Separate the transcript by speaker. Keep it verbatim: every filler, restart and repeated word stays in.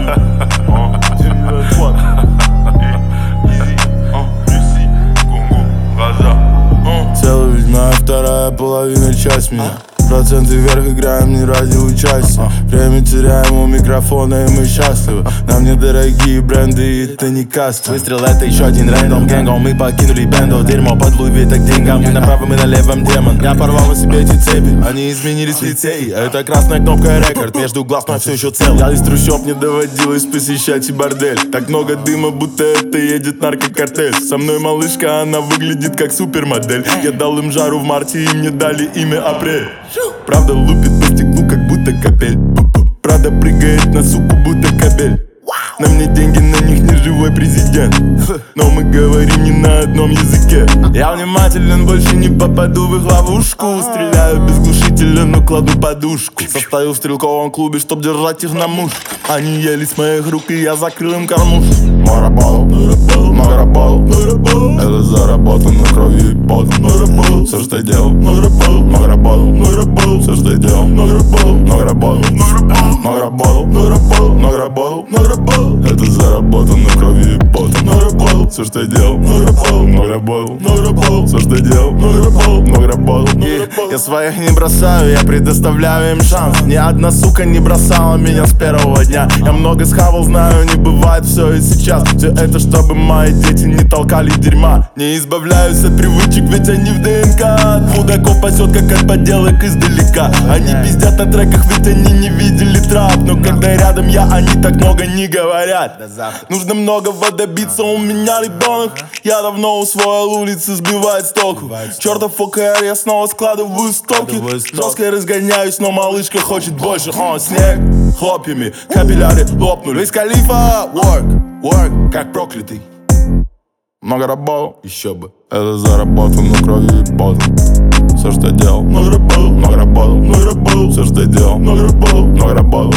Speaker 1: Целый ведь моя вторая половина, часть меня. Проценты вверх, играем не ради участия. Время теряем у микрофона, и мы счастливы. Нам недорогие бренды, и это не каста.
Speaker 2: Выстрел — это еще один рэндом гэнгом. Мы покинули бендо, дерьмо под Луи Виттон к деньгам. Мы на правом и на левом демон. Я порвал на себе эти цепи, они изменились в лицей. А это красная кнопка рекорд, между глаз, но все еще цел.
Speaker 1: Я из трущоб не доводилось посещать и бордель. Так много дыма, будто это едет наркокартель. Со мной малышка, она выглядит как супермодель. Я дал им жару в марте, и мне дали имя Апрель. Правда лупит по стеклу, как будто капель. Правда прыгает на суку, будто кабель. На мне деньги, на них не живой президент. Но мы говорим не на одном языке. Я внимателен, больше не попаду в их ловушку. Стреляю без глушителя, но кладу подушку. Состою в стрелковом клубе, чтоб держать их на мушку. Они ели с моих рук, и я закрыл им кормушку. Много работал, много работал, это заработано кровью и потом. Все, что я делал, много работал, много работал, все, что я делал, много работал, много работал, много работал, много работал, много работал. Это заработано кровью и потом. Много работал, все, что я делал, много работал, много работал, много работал, все, что я делал, много работал, много работал. Я своих не бросаю, я предоставляю им шанс. Ни одна сука не бросала меня с первого дня. Я много схавал, знаю, не бывает все и сейчас. Все это, чтобы мои дети не толкали дерьма. Не избавляюсь от привычек, ведь они в ДНК. Мудаков пасет, как от поделок издалека. Они пиздят на треках, ведь они не видели трап. Но когда рядом я, они так много не говорят. Нужно многого добиться, у меня ребенок. Я давно усвоил улицы, сбивает с толку. Чертов ОКР, я снова складываю стоки. Жестко разгоняюсь, но малышка хочет больше. О, снег хлопьями, капилляри лопнули. Из Калифа, work, work, как проклятый. Много работал, еще бы. Это заработано кровью и потом. Все, что я делал, много работал, много работал, много работал. Все, что я делал, много работал, много работал.